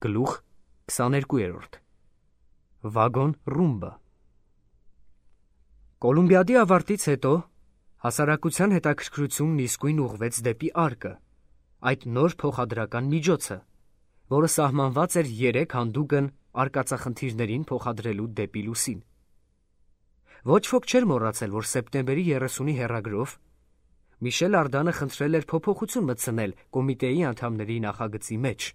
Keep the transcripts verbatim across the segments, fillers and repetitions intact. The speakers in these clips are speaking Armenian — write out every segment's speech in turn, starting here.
Գլուխ քսաներկու։ Վագոն ռումբը։ Կոլումբիադի ավարտից հետո հասարակության հետաքրքրությունն իսկույն ուղղվեց դեպի արկը, այդ նոր փոխադրական միջոցը, որը սահմանված էր երեք հանդուգն արկածախնդիրներին փոխադրելու դեպի լուսին։ Ոչ ոք չէր մոռացել, որ սեպտեմբերի երեսունի հեռագրով Միշել Արդանը խնդրել էր փոփոխություն մտցնել կոմիտեի անդամների նախագծի մեջ։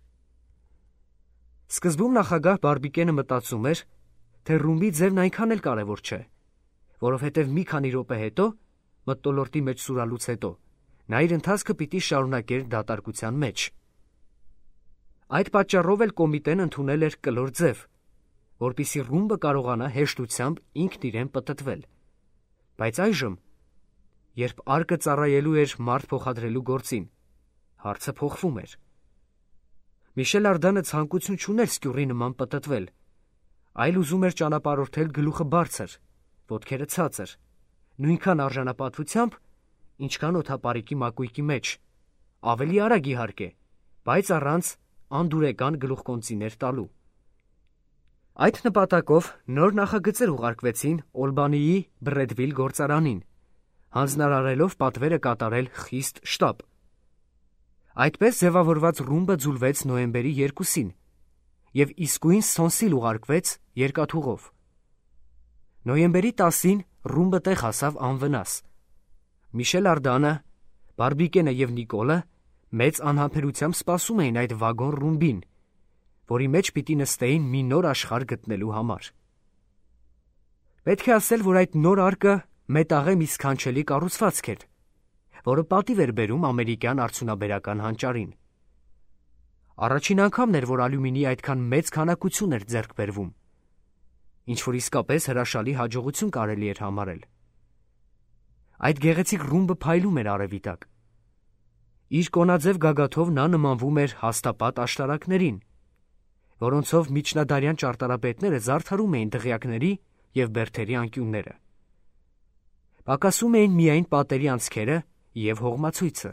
Սկզբում նախագահ Բարբիկենը մտածում էր, թե ռումբի ձևն այնքան էլ կարևոր չէ, որովհետև մի քանի րոպե հետո, մթնոլորտի մեջ սուրալուց հետո, նա իր ընթացքը պիտի շարունակեր դատարկության մեջ։ Այդ պատճառով էլ կոմիտեն ընդունել էր կլոր ձև, որպեսզի ռումբը կարողանա հեշտությամբ ինքն իրեն պտտվել։ Բայց այժմ, երբ արկը ծառայելու էր մարդ փոխադրելու գործին, հարցը փոխվում էր։ Միշել Արդանը ցանկություն չուներ սկյուռի նման պտտվել, այլ ուզում էր ճանապարհորդել գլուխը բարձր, ոտքերը ցածր, նույնքան արժանապատվությամբ, ինչքան օդապարիկի մակույկի մեջ, ավելի արագ իհարկե, բայց առանց անդուրեկան գլուխկոնծիներ տալու։ Այդ նպատակով նոր նախագծեր ուղարկվեցին Օլբանիի Բրեդվիլ գործարանին, հանձնարարելով պատվերը կատարել խիստ շտապ։ Այդպես ձևավորված ռումբը ձուլվեց նոյեմբերի երկուսին և իսկույն Սոնսիլ ուղարկվեց երկաթուղով։ Նոյեմբերի տասին ռումբը տեղ հասավ անվնաս։ Միշել Արդանը, Բարբիկենը և Նիկոլը մեծ անհամբերությամբ սպասում էին այդ վագոն ռումբին, որի մեջ պիտի նստեին մի նոր աշխարհ գտնելու համար։ Պետք է ասել, որ այդ նոր արկը մետաղե մի սքանչելի կառուցվածք էր, որը պատիվ էր բերում ամերիկյան արդյունաբերական հանճարին։ Առաջին անգամն էր, որ ալյումինի այդքան մեծ քանակություն էր ձեռք բերվում, ինչ որ իսկապես հրաշալի հաջողություն կարելի էր համարել։ Այդ գեղեցիկ ռումբը փայլում էր արևի տակ։ Իր կոնաձև գագաթով նա նմանվում էր հաստապատ աշտարակներին, որոնցով միջնադարյան ճարտարապետները զարդարում էին դղյակների և բերդերի անկյունները։ Պակասում էին միայն պատերի անցքերը և հողմացույցը։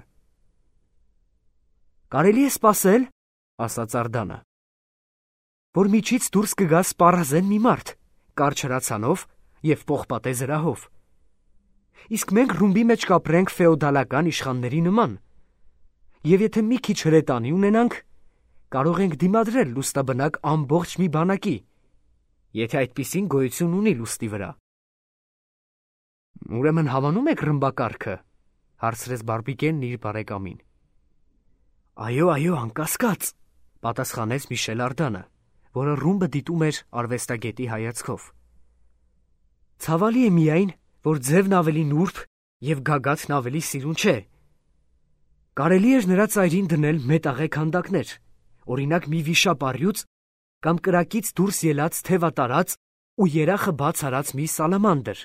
«Կարելի է սպասել, — ասաց Արդանը, — որ միջից դուրս կգա սպառազեն մի մարդ, կարճ հրացանով և պողպատե զրահով։ Իսկ մենք ռումբի մեջ կապրենք ֆեոդալական իշխանների նման, և եթե մի քիչ հրետանի ունենանք, կարող ենք դիմադրել լուստաբնակ ամբողջ մի բանակի, եթե այդպիսին գոյություն ունի լուստի վրա»։ «Ուրեմն հավանում եք ռմբակարգը, — հարցրեց Բարբիկենն իր բարեկամին։ «Այո, այո, անկասկած, — պատասխանեց Միշել Արդանը, որը ռումբը դիտում էր արվեստագետի հայացքով։ Ցավալի է միայն, որ ձևն ավելի նուրբ և գագաթն ավելի սիրուն չէ։ Կարելի էր նրա ծայրին դնել մետաղե քանդակներ, օրինակ մի վիշապ կամ կրակից դուրս ելած թևատարած ու երախը բաց արած մի սալամանդր»։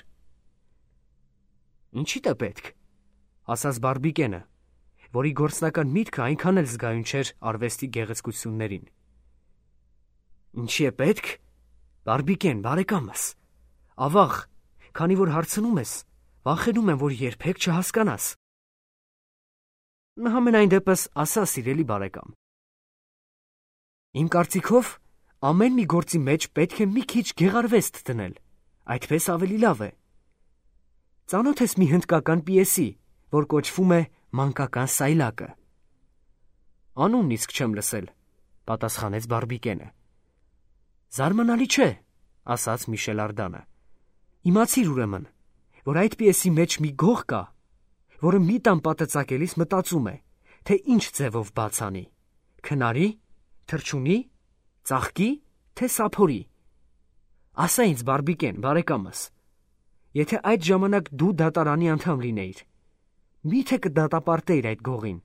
«Ինչի՞դ է պետք», — ասաց Բարբիկենը, որի գործնական միտքը այնքան էլ զգայուն չէր արվեստի գեղեցկություններին։ «Ինչի է պետք, Բարբիկեն, բարեկամս, ավաղ, քանի որ հարցնում ես, վախենում եմ, որ երբեք չհասկանաս»։ «Համենայն դեպս ասա, սիրելի բարեկամ»։ «Իմ կարծիքով, ամեն մի գործի մեջ պետք է մի քիչ գեղարվեստ դնել, այդպես ավելի լավ է։ Ծանոթ ես մի հնդկական պիեսի, որ կոչվում է «Մանկական սայլակը»։ «Անունն իսկ չեմ լսել», — պատասխանեց Բարբիկենը։ «Զարմանալի չէ», — ասաց Միշել Արդանը։ «Իմացիր ուրեմն, որ այդ պիեսի մեջ մի գող կա, որը մի տան պատը ծակելիս մտածում է, թե ինչ ձևով բաց անի՝ քնարի, թռչունի, ծաղկի, թե սափորի։ Ասա ինձ, Բարբիկեն, բարեկամս, եթե այդ ժամանակ դու դատարանի անդամ լինեիր, մի՞թե կդատապարտեիր այդ գողին»։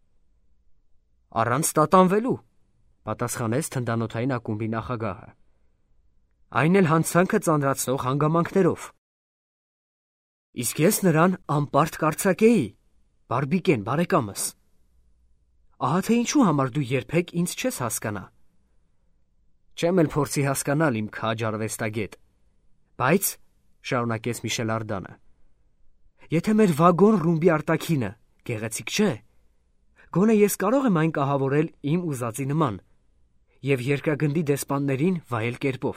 «Առանց տատանվելու», — պատասխանեց թնդանոթային ակումբի նախագահը, «այն էլ հանցանքը ծանրացնող հանգամանքներով»։ «Իսկ ես նրան անպարտ կարձակեի, Բարբիկեն, բարեկամս։ Ահա թե ինչու համար դու երբեք ինձ չես հասկանա»։ «Չեմ էլ փորձի հասկանալ, իմ քաջ արվեստագետ, բայց, — շարունակեց Միշել Արդանը, — եթե մեր վագոն ռումբի արտաքինը գեղեցիկ չէ, գոնե ես կարող եմ այն կահավորել իմ ուզածի նման և երկրագնդի դեսպաններին վայել կերպով։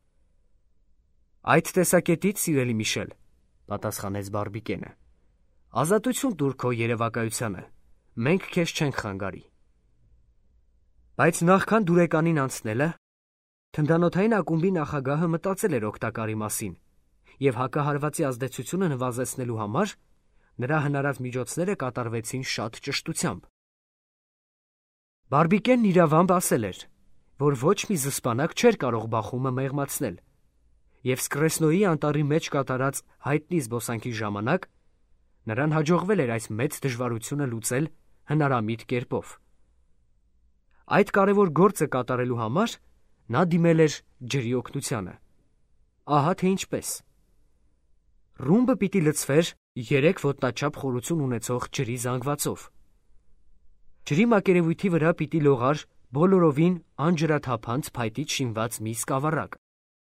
Այդ տեսակետից, սիրելի Միշել, պատասխանեց Բարբիկենը, ազատություն տուր քո երևակայությանը, մենք քեզ չենք խանգարի։ Բայց նախքան դուրեկանին անցնելը, թնդանոթային ակումբի նախագահը մտածել էր օգտակարի մասին և հակահարվածի ազդեցությունը նվազեցնելու համար նրա հնարած միջոցները կատարվեցին շատ ճշտությամբ։ Բարբիկենն իրավամբ ասել էր, որ ոչ մի զսպանակ չէր կարող բախումը մեղմացնել, և Սկրեսնոյի անտառի մեջ կատարած հայտնի զբոսանքի ժամանակ նրան հաջողվել էր այս մեծ դժվարությունը լուծել հնարամիտ կերպով։ Այդ կարևոր գործը կատարելու համար նա դիմել էր ջրի օգնությանը։ Ահա թե ինչպես։ Ռումբը պիտի լցվեր երեք ոտնաչափ խորություն ունեցող ջրի զանգվածով։ Ջրի մակերևույթի վրա պիտի լողար բոլորովին անջրաթափանց փայտից շինված մի սկավառակ։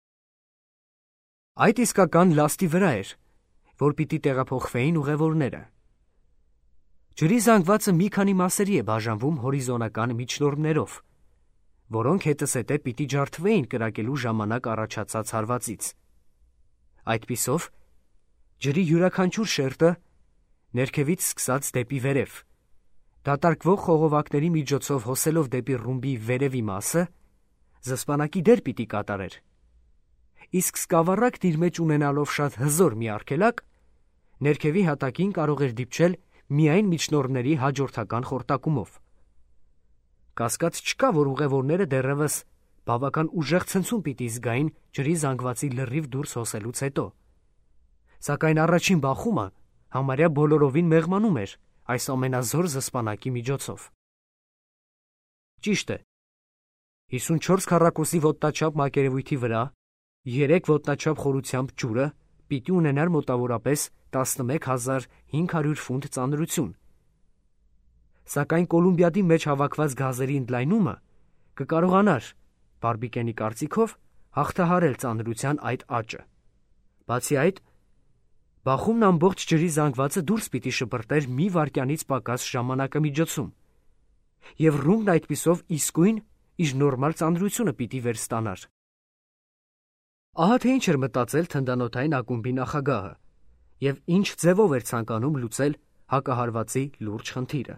Այդ իսկական լաստի վրա էր, որ պիտի տեղափոխվեին ուղևորները։ Ջրի զանգվածը մի քանի մասերի է բաժանվում հորիզոնական միջնորմներով, որոնք հետզհետե պիտի ջարդվեին կրակելու ժամանակ առաջացած հարվածից։ Այդպիսով, ջրի յուրաքանչյուր շերտը, ներքևից սկսած դեպի վերև, դատարկվող խողովակների միջոցով հոսելով դեպի ռումբի վերևի մասը, զսպանակի դեր պիտի կատարեր, իսկ սկավառակն իր մեջ ունենալով շատ հզոր մի արգելակ, ներքևի հատակին կարող էր դիպչել միայն միջնորմների հաջորդական խորտակումով։ Կասկած չկա, որ ուղևորները դեռևս բավական ուժեղ ցնցում պիտի զգային ջրի զանգվածի լրիվ դուրս հոսելուց հետո, սակայն առաջին բախումը համարյա բոլորովին մեղմանում էր այս ամենազոր զսպանակի միջոցով։ Ճիշտ է, հիսունչորս քառակուսի ոտնաչափ մակերևույթի վրա երեք ոտնաչափ խորությամբ ջուրը պիտի ունենար մոտավորապես տասնմեկ հազար հինգ հարյուր ֆունտ ծանրություն, սակայն Կոլումբիադի մեջ հավաքված գազերի ընդլայնումը կկարողանար, Բարբիկենի կարծիքով, հաղթահարել ծանրության այդ աճը։ Բացի այդ, բախումն ամբողջ ջրի զանգվածը դուրս պիտի շպրտեր մի վայրկյանից պակաս ժամանակամիջոցում, և ռումբն այդպիսով իսկույն իր նորմալ ծանրությունը պիտի վերստանար։ Ահա թե ինչ էր մտածել թնդանոթային ակումբի նախագահը և ինչ ձևով էր ցանկանում լուծել հակահարվածի լուրջ խնդիրը։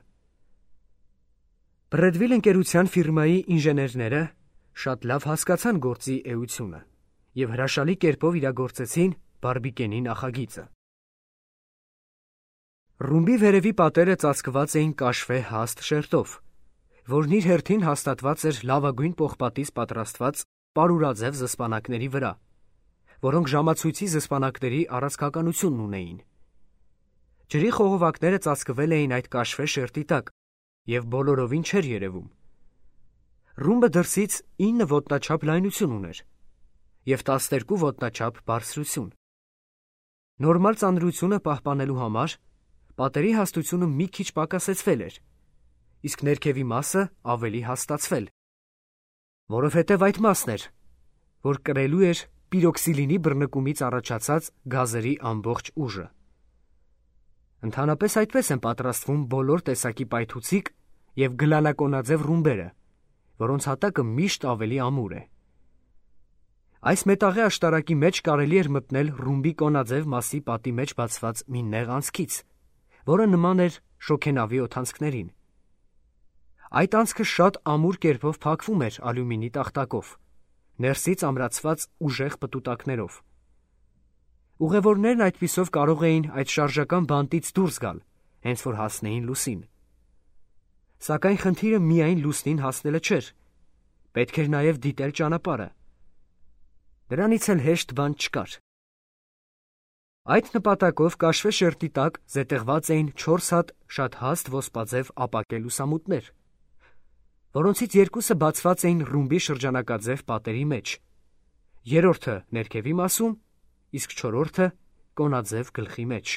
Բրեդվիլ ընկերության ֆիրմայի ինժեներները շատ լավ հասկացան գործի էությունը և հրաշալի կերպով իրագործեցին Բարբիկենի նախագիծը։ Ռումբի վերևի պատերը ծածկված էին կաշվե հաստ շերտով, որն իր հերթին հաստատված էր լավագույն պողպատից պատրաստված պարուրաձև զսպանակների վրա, որոնք ժամացույցի զսպանակների առանցքականությունն ունեին։ Ջրի խողովակները ծածկվել էին այդ կաշվե շերտի տակ և բոլորովին չէր երևում։ Ռումբը դրսից ինը ոտնաչափ լայնություն ուներ և տասներկու ոտնաչափ բարձրություն։ Նորմալ ծանրությունը պահպանելու համար պատերի հաստությունը մի քիչ պակասեցվել էր, իսկ ներքևի մասը ավելի հաստացվել, որովհետև այդ մասն էր, որ կրելու էր պիրոքսիլինի բռնկումից առաջացած գազերի ամբողջ ուժը։ Ընդհանրապես այդպես են պատրաստվում բոլոր տեսակի պայթուցիկ և գլանակոնաձև ռումբերը, որոնց հատակը միշտ ավելի ամուր է։ Այս մետաղե աշտարակի մեջ կարելի էր մտնել ռումբի կոնաձև մասի պատի մեջ բացված մի նեղ անցքից, որը նման էր շոգենավի օդանցքներին։ Այդ անցքը շատ ամուր կերպով փակվում էր ալյումինի տախտակով, ներսից ամրացված ուժեղ պտուտակներով։ Ուղևորներն այդպիսով կարող էին այդ շարժական բանտից դուրս գալ, հենց որ հասնեին լուսին։ Սակայն խնդիրը միայն լուսնին հասնելը չէր, պետք էր նաև դիտել ճանապարհը։ Դրանից էլ հեշտ բան չկար։ Այդ նպատակով կաշվե շերտի տակ զետեղված էին չորս հատ շատ հաստ ոսպաձև ապակե լուսամուտներ, որոնցից երկուսը բացված էին ռումբի շրջանակաձև պատերի մեջ, երրորդը ներքևի մասում, իսկ չորրորդը կոնաձև գլխի մեջ։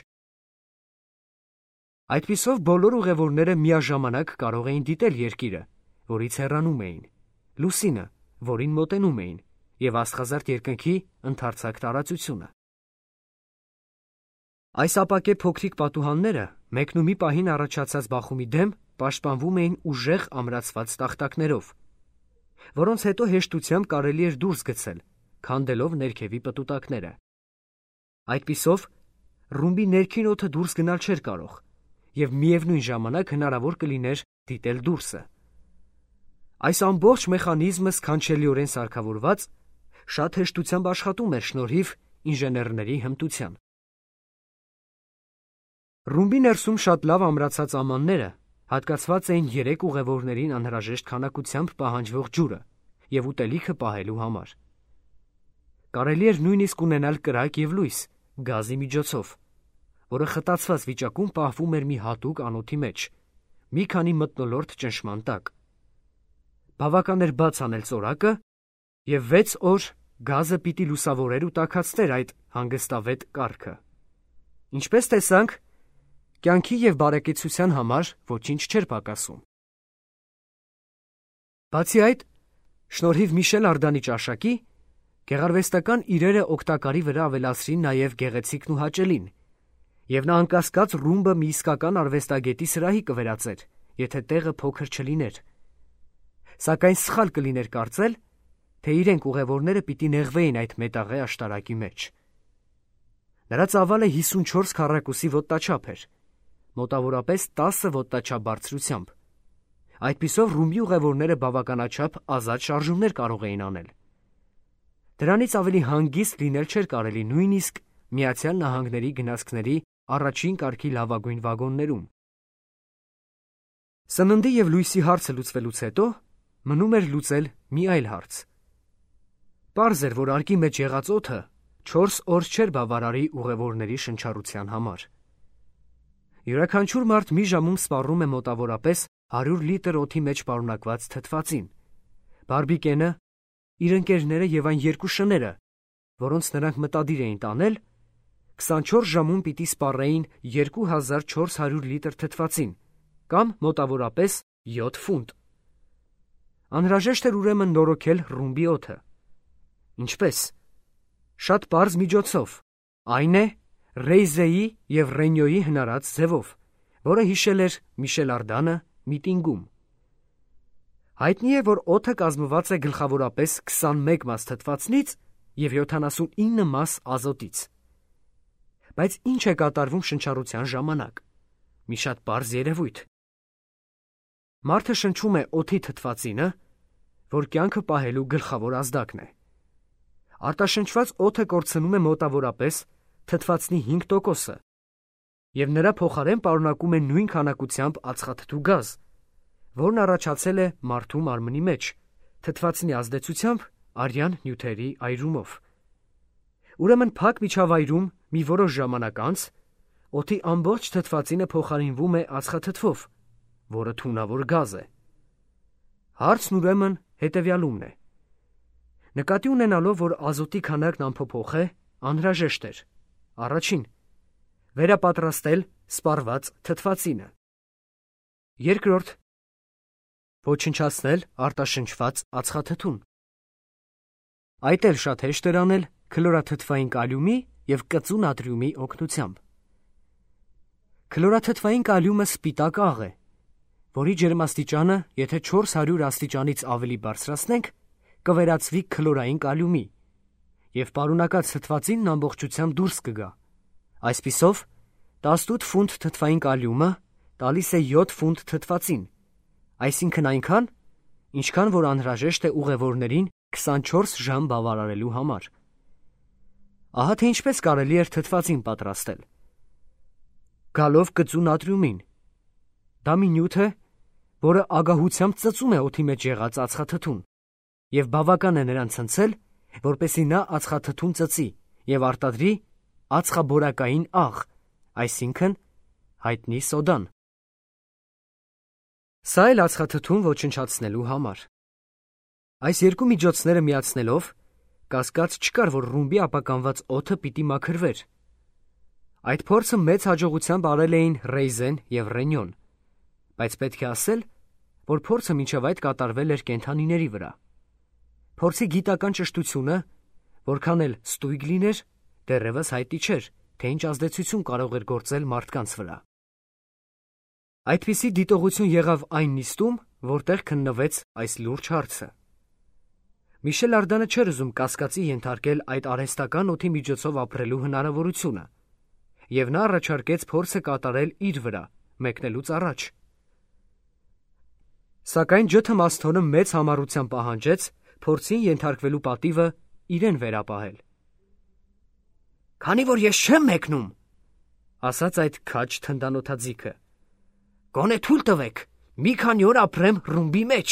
Այդպիսով բոլոր ուղևորները միաժամանակ կարող էին դիտել երկիրը, որից հեռանում էին, լուսինը, որին մոտենում էին, և աստղազարդ երկնքի ընդարձակ տարածությունը։ Այս ապակե փոքրիկ պատուհանները մեկն ու մի պահին առաջացած բախումի դեմ պաշտպանվում էին ուժեղ ամրացված տախտակներով, որոնց հետո հեշտությամբ կարելի էր դուրս գցել, քանդելով ներքևի պտուտակները։ Այդպիսով ռումբի ներքին օդը դուրս գնալ չէր կարող, և միևնույն ժամանակ հնարավոր կլիներ դիտել դուրսը։ Այս ամբողջ մեխանիզմը սքանչելիորեն սարքավորված շատ հեշտությամբ աշխատում էր շնորհիվ ինժեներների հմտության։ Ռումբի ներսում շատ լավ ամրացած ամանները հատկացված էին երեք ուղևորներին անհրաժեշտ քանակությամբ պահանջվող ջուրը և ուտելիքը պահելու համար։ Կարելի էր նույնիսկ ունենալ կրակ և լույս գազի միջոցով, որը խտացված վիճակում պահվում էր մի հատուկ անոթի մեջ, մի քանի մթնոլորտ ճնշման տակ։ Բավական էր բաց անել ծորակը, և վեց օր գազը պիտի լուսավորեր ու տաքացներ այդ հանգստավետ կարգը։ Ինչպես տեսանք, կյանքի և բարեկեցության համար ոչինչ չէր պակասում։ Բացի այդ, շնորհիվ Միշել Արդանի ճաշակի, գեղարվեստական իրերը օգտակարի վրա ավելացրին նաև գեղեցիկն ու հաճելին, և նա անկասկած ռումբը մի իսկական արվեստագետի սրահի կվերածեր, եթե տեղը փոքր չլիներ։ Սակայն սխալ կլիներ կարծել, թե իրենք ուղևորները պիտի նեղվեին այդ մետաղե աշտարակի մեջ։ Նրա ծավալը հիսունչորս քառակուսի ոտնաչափ էր, մոտավորապես տասը ոտնաչափ բարձրությամբ։ Այդպիսով ռումբի ուղևորները բավականաչափ ազատ շարժումներ կարող էին անել։ Դրանից ավելի հանգիստ լինել չէր կարելի նույնիսկ Միացյալ Նահանգների գնացքների առաջին կարգի լավագույն վագոններում։ Սննդի և լույսի հարցը լուծվելուց հետո մնում էր լուծել մի այլ հարց։ Պարզ էր, որ արկի մեջ եղած օդը չորս օր չէր բավարարի ուղևորների շնչառության համար։ Յուրաքանչյուր մարդ մի ժամում սպառում է մոտավորապես հարյուր լիտր օդի մեջ պարունակված թթվածին։ Բարբիկենը, իր ընկերները և այն երկու շները, որոնց նրանք մտադիր էին տանել, քսանչորս ժամում պիտի սպառեին երկու հազար չորս հարյուր լիտր թթվածին, կամ մոտավորապես յոթ ֆունտ։ Անհրաժեշտ էր ուրեմն նորոգել ռումբի օդը։ Ինչպես։ Շատ պարզ միջոցով, այն է Ռեյզեի և Ռենյոյի հնարած ձևով, որը հիշել էր Միշել Արդանը միտինգում։ Հայտնի է, որ օդը կազմված է գլխավորապես քսանմեկ մաս թթվածնից և յոթանասունինը մաս ազոտից։ Բայց ինչ է կատարվում շնչառության ժամանակ։ Մի շատ պարզ երևույթ։ Մարդը շնչում է օդի թթվածինը, որ կյանքը պահելու գլխավոր ազդակն է։ Արտաշնչված օդը կորցնում է մոտավորապես թթվածնի հինգ տոկոսը և նրա փոխարեն պարունակում է նույն քանակությամբ ածխաթթու գազ, որն առաջացել է մարդու մարմնի մեջ թթվածնի ազդեցությամբ արյան նյութերի այրումով։ Ուրեմն փակ միջավայրում մի որոշ ժամանակ անց օդի ամբողջ թթվածինը փոխարինվում է ածխաթթվով, որը թունավոր գազ է։ Հարցն ուրեմն հետևյալումն է. նկատի ունենալով, որ ազոտի քանակն անփոփոխ է, անհրաժեշտ էր. Առաջին. վերապատրաստել սպառված թթվածինը։ Երկրորդ. ոչնչացնել արտաշնչված ածխաթթուն։ Այդ էլ շատ հեշտ էր անել քլորաթթվային կալիումի և կծու նատրիումի օգնությամբ։ Քլորաթթվային կալիումը սպիտակ աղ է, որի ջերմաստիճանը, եթե չորս հարյուր աստիճանից ավելի բարձրացնենք, կվերածվի քլորային կալիումի, և պարունակած թթվածինն ամբողջությամբ դուրս կգա։ Այսպիսով, տասնութ ֆունտ թթվային կալիումը տալիս է յոթ ֆունտ թթվածին, այսինքն այնքան, ինչքան որ անհրաժեշտ է ուղևորներին քսանչորս ժամ բավարարելու համար։ Ահա թե ինչպես կարելի էր թթվածին պատրաստել։ Գալով կծու նատրիումին։ Դա մի նյութ է, որը ագահությամբ ծծում է օդի մեջ եղած ածխաթթուն, և բավական է նրան ցնցել, որպեսզի նա ածխաթթուն ծծի և արտադրի ածխաբորակային աղ, այսինքն հայտնի սոդան։ Սա էլ ածխաթթուն ոչնչացնելու համար։ Այս երկու միջոցները միացնելով, կասկած չկար, որ ռումբի ապականված օդը պիտի մաքրվեր։ Այդ փորձը մեծ հաջողությամբ արել էին Ռեյզեն և Ռենյոն, բայց պետք է ասել, որ փորձը մինչև այդ կատարվել էր կենդանիների վրա։ Փորձի գիտական ճշտությունը, որքան էլ ստույգ լիներ, դեռևս հայտնի չէր, թե ինչ ազդեցություն կարող էր գործել մարդկանց վրա։ Այդպիսի դիտողություն եղավ այն նիստում, որտեղ քննվեց այս լուրջ հարցը։ Միշել Արդանը չէր ուզում կասկածի ենթարկել այդ արհեստական օդի միջոցով ապրելու հնարավորությունը, և նա առաջարկեց փորձը կատարել իր վրա, մեկնելուց առաջ։ Սակայն Ջ. Մասթոնը մեծ համառությամբ պահանջեց փորձին ենթարկվելու պատիվը իրեն վերապահել։ «Քանի որ ես չեմ մեկնում, – ասաց այդ քաջ թնդանոթաձիգը, – գոնե թույլ տվեք, մի քանի օր ապրեմ ռումբի մեջ»։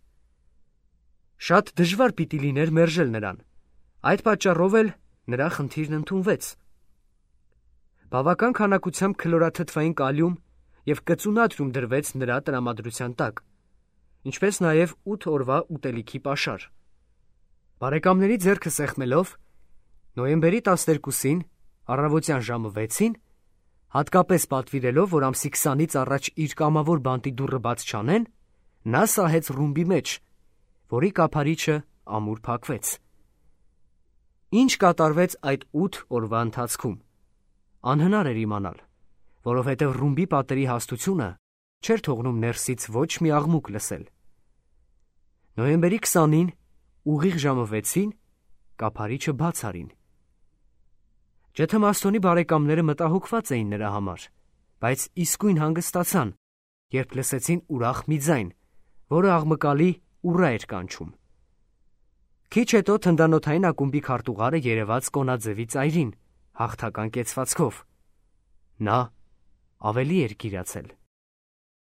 Շատ դժվար պիտի լիներ մերժել նրան, այդ պատճառով էլ նրա խնդիրն ընդունվեց։ Բավական քանակությամբ քլորաթթվային կալիում և կծու դրվեց նրա տրամադրության տակ, ինչպես նաև ութ օրվա ուտելիքի պաշար։ Բարեկամների ձեռքը սեղմելով, նոյեմբերի տասներկուսին, առավոտյան ժամը վեցին, հատկապես պատվիրելով, որ ամսի քսանից առաջ իր կամավոր բանտի դուռը բաց չանեն, նա սահեց ռումբի մեջ, որի կափարիչը ամուր փակվեց։ Ինչ կատարվեց այդ ութ օրվա ընթացքում, անհնար էր իմանալ, որովհետև ռումբի պատերի հաստությունը չէր թողնում ներսից ոչ մի աղմուկ լսել։ Նոյեմբերի քսանին, ուղիղ ժամը վեցին, կափարիչը բաց արին։ Ջ. Մասթոնի բարեկամները մտահոգված էին նրա համար, բայց իսկույն հանգստացան, երբ լսեցին ուրախ մի ձայն, որը աղմկալի ուռա էր կանչում։ Քիչ հետո թնդանոթային ակումբի քարտուղարը երևաց կոնաձևի ծայրին, հաղթական կեցվածքով։ Նա ավելի էր գիրացել։